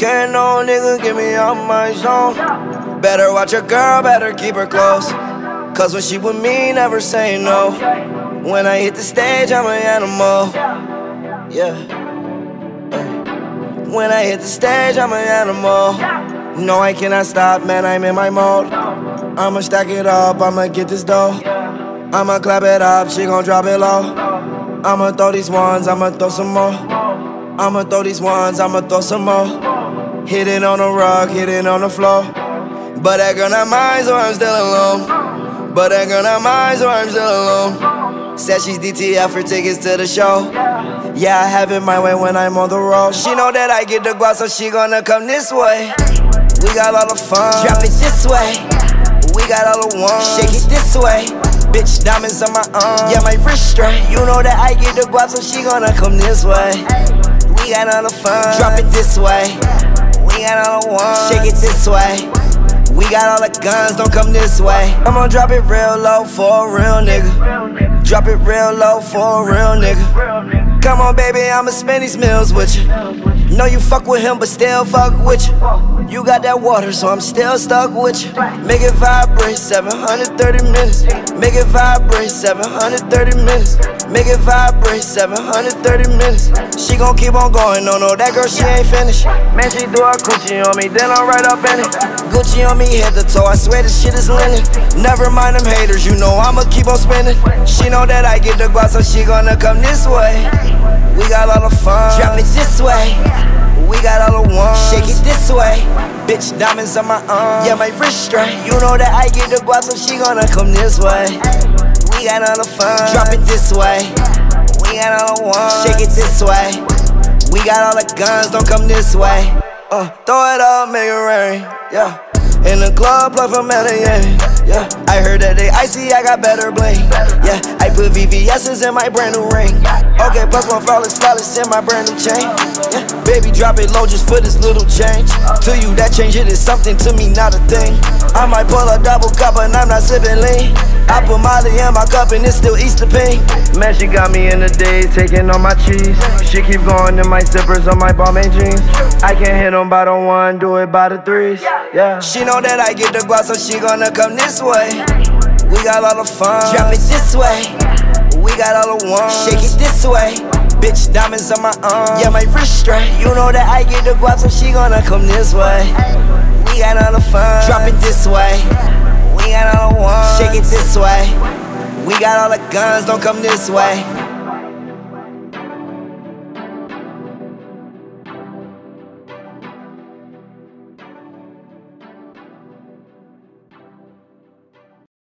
Can't no nigga get me out my zone. Better watch your girl, better keep her close. Cause when she with me, never say no. When I hit the stage, I'm an animal. Yeah. When I hit the stage, I'm an animal. No, I cannot stop, man, I'm in my mode. I'ma stack it up, I'ma get this dough. I'ma clap it up, she gon' drop it low. I'ma throw these ones, I'ma throw some more. I'ma throw these ones, I'ma throw some more. Hit it on the rug, hit it on the floor. But that girl not mine, so I'm still alone. But that girl not mine, so I'm still alone. Said she's DTF for tickets to the show. Yeah, I have it my way when I'm on the road. She know that I get the guap, so she gonna come this way. We got all the fun, drop it this way. We got all the ones, shake it this way. Bitch, diamonds on my arm, yeah, my wrist straight. You know that I get the guap, so she gonna come this way. We got all the fun, drop it this way. We got all the ones, shake it this way. We got all the guns, don't come this way. I'ma drop it real low for a real nigga. Drop it real low for a real nigga. Come on, baby, I'ma spend these meals with you. Know you fuck with him, but still fuck with you. You got that water, so I'm still stuck with you. Make it vibrate, 730 minutes. Make it vibrate, 730 minutes. Make it vibrate, 730 minutes. She gon' keep on going, no, that girl, she ain't finished. Man, she threw her Gucci on me, then I'm right up in it. Gucci on me, head to toe, I swear this shit is linen. Never mind them haters, you know I'ma keep on spinning. She know that I get the guap, so she gonna come this way. We got all the fun, drop it this way. We got all the ones, shake it this way. Bitch, diamonds on my arm, yeah, my wrist straight. You know that I get the guap, so she gonna come this way. We got all the fun, drop it this way. We got all the ones, shake it this way. We got all the guns, don't come this way. Throw it up, make it rain, yeah. In the club, plug from Medellin, yeah. I heard that they icy, I got better bling, yeah. I put VVS's in my brand new ring. Okay, plus one flawless in my brand new chain, yeah. Baby, drop it low just for this little change. To you, that change, it is something, to me, not a thing. I might pull a double cup, and I'm not sipping lean. I put Molly in my cup, and it's still Easter pink. Man, she got me in the days, taking on my cheese. She keep going in my zippers on my Balmain jeans. I can't hit them by the one, do it by the threes, yeah. She know that I get the guap, so she gonna come this way. We got all the fun, drop it this way. We got all the ones, shake it this way. Bitch, diamonds on my arm, yeah, my wrist straight. You know that I get the guap, so she gonna come this way. We got all the fun, drop it this way. We got all the ones, shake it this way. We got all the guns, don't come this way.